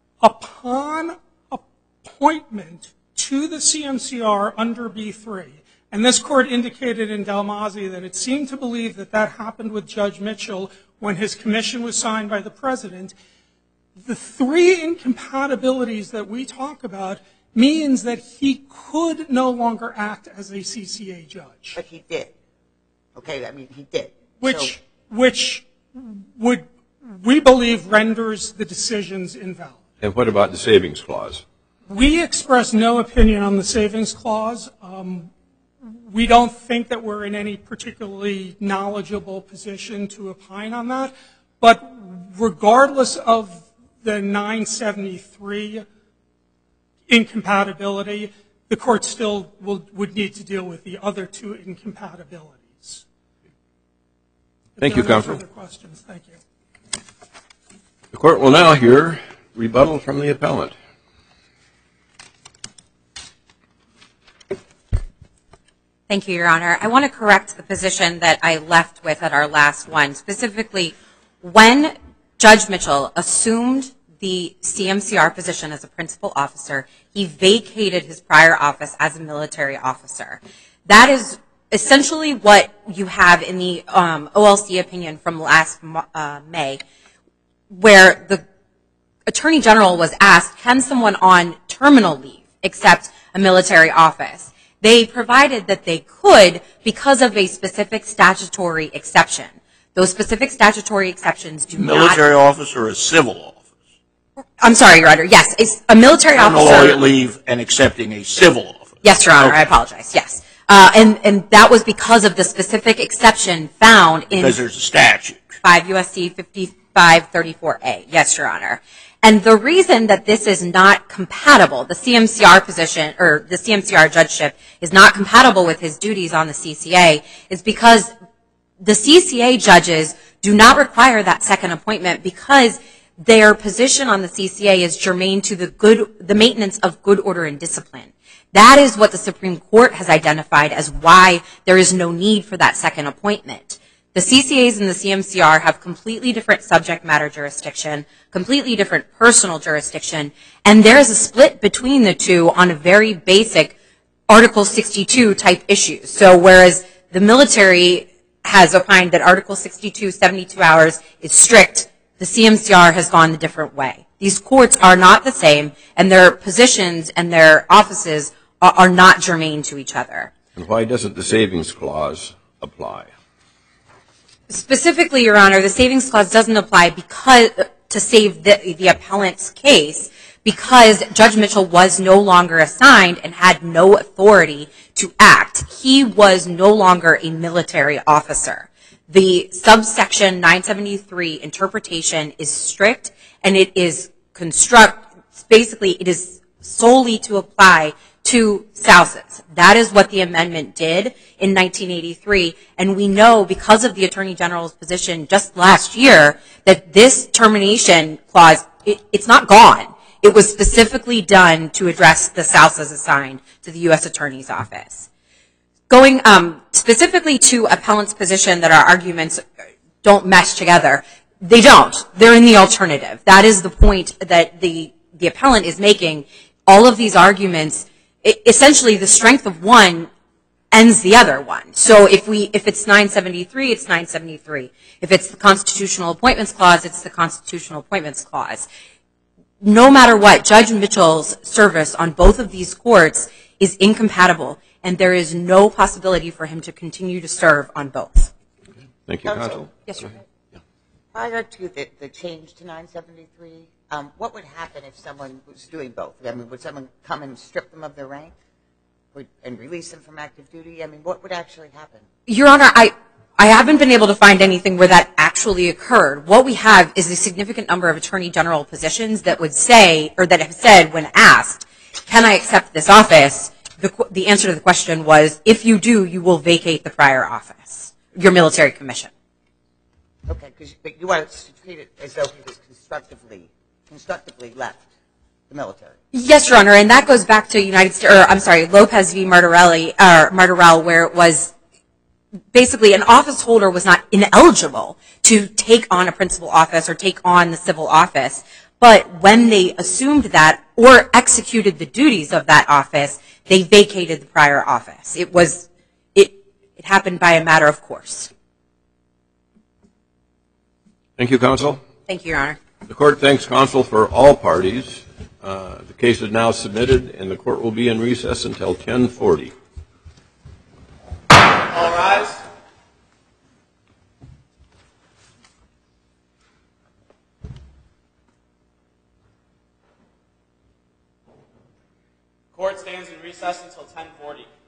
upon appointment to the C M C R under B three, and this court indicated in Dalmazzi that it seemed to believe that that happened with Judge Mitchell when his commission was signed by the president, the three incompatibilities that we talk about means that he could no longer act as a C C A judge. but he did. Okay, I mean, he did. Which, So, which would, we believe, renders the decisions invalid. And what about the savings clause? We express no opinion on the savings clause. Um, we don't think that we're in any particularly knowledgeable position to opine on that. But regardless of the nine seventy-three incompatibility, the court still will, would need to deal with the other two incompatibilities. Thank you, If there are no Counsel. further questions, thank you. The court will now hear rebuttal from the appellant. Thank you, Your Honor. I want to correct the position that I left with at our last one. Specifically, when Judge Mitchell assumed the C M C R position as a principal officer, he vacated his prior office as a military officer. That is essentially what you have in the um, O L C opinion from last uh, May, where the Attorney General was asked, can someone on terminal leave accept a military office? They provided that they could because of a specific statutory exception. Those specific statutory exceptions do not... Military office or a civil office? I'm sorry, Your Honor. Yes, it's a military Terminal officer... leave and accepting a civil office. Yes, Your Honor. Okay. I apologize. Yes. Uh, and, and that was because of the specific exception found in... Because there's a statute. five U S C fifty-five thirty-four A. Yes, Your Honor. And the reason that this is not compatible, the C M C R position, or the C M C R judgeship is not compatible with his duties on the C C A, is because the C C A judges do not require that second appointment because their position on the C C A is germane to the good, the maintenance of good order and discipline. That is what the Supreme Court has identified as why there is no need for that second appointment. The C C As and the C M C R have completely different subject matter jurisdiction, completely different personal jurisdiction, and there is a split between the two on a very basic Article sixty-two type issues. So whereas the military has opined that Article sixty-two, seventy-two hours is strict, the C M C R has gone the different way. These courts are not the same, and their positions and their offices are, are not germane to each other. And why doesn't the savings clause apply? Specifically, Your Honor, the savings clause doesn't apply because to save the, the appellant's case because Judge Mitchell was no longer assigned and had no authority to act. He was no longer a military officer. The subsection nine seventy-three interpretation is strict, and it is construct, basically it is solely to apply to spouses. That is what the amendment did in nineteen eighty-three, and we know because of the Attorney General's position just last year that this termination clause, it, it's not gone. It was specifically done to address the spouses assigned to the U S Attorney's Office. Going um, specifically to appellant's position that our arguments don't mesh together, they don't. They're in the alternative. That is the point that the, the appellant is making. All of these arguments, it, essentially the strength of one ends the other one. So if we, if it's nine seventy-three, it's nine seventy-three. If it's the Constitutional Appointments Clause, it's the Constitutional Appointments Clause. No matter what, Judge Mitchell's service on both of these courts is incompatible, and there is no possibility for him to continue to serve on both. Thank you, Counsel. Yes, sir. Prior to the, the change to nine seventy-three, um, what would happen if someone was doing both? I mean, would someone come and strip them of their rank would, and release them from active duty? I mean, what would actually happen? Your Honor, I, I haven't been able to find anything where that actually occurred. What we have is a significant number of Attorney General positions that would say, or that have said when asked, can I accept this office? The, the answer to the question was, if you do, you will vacate the prior office, your military commission. Okay, because but you wanted to treat it as though he was constructively, constructively left the military. Yes, Your Honor, and that goes back to United States, or I'm sorry, Lopez v. Martorelli, or Martorell, where it was basically an office holder was not ineligible to take on a principal office or take on the civil office, but when they assumed that or executed the duties of that office, they vacated the prior office. It was, it, it happened by a matter of course. Thank you, Counsel. Thank you, Your Honor. The Court thanks Counsel for all parties. Uh, the case is now submitted, and the Court will be in recess until ten forty. All rise. Court stands in recess until ten forty.